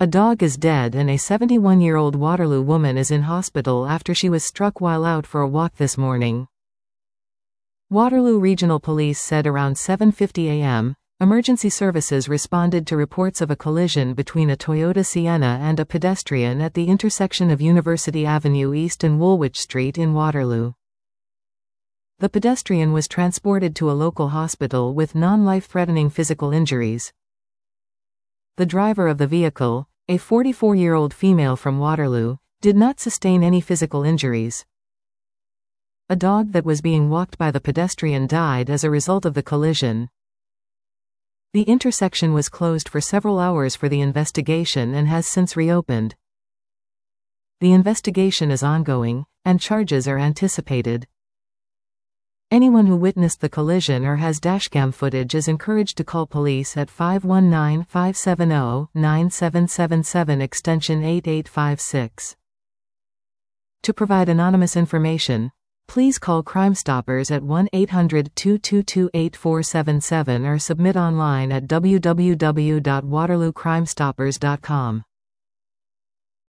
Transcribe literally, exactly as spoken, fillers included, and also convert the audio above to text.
A dog is dead and a seventy-one-year-old Waterloo woman is in hospital after she was struck while out for a walk this morning. Waterloo Regional Police said around seven fifty a m, emergency services responded to reports of a collision between a Toyota Sienna and a pedestrian at the intersection of University Avenue East and Woolwich Street in Waterloo. The pedestrian was transported to a local hospital with non-life-threatening physical injuries. The driver of the vehicle, a forty-four-year-old female from Waterloo, did not sustain any physical injuries. A dog that was being walked by the pedestrian died as a result of the collision. The intersection was closed for several hours for the investigation and has since reopened. The investigation is ongoing, and charges are anticipated. Anyone who witnessed the collision or has dashcam footage is encouraged to call police at five one nine, five seven zero, nine seven seven seven extension eight eight five six. To provide anonymous information, please call Crime Stoppers at one eight hundred, two two two, eight four seven seven or submit online at w w w dot waterloo crime stoppers dot com.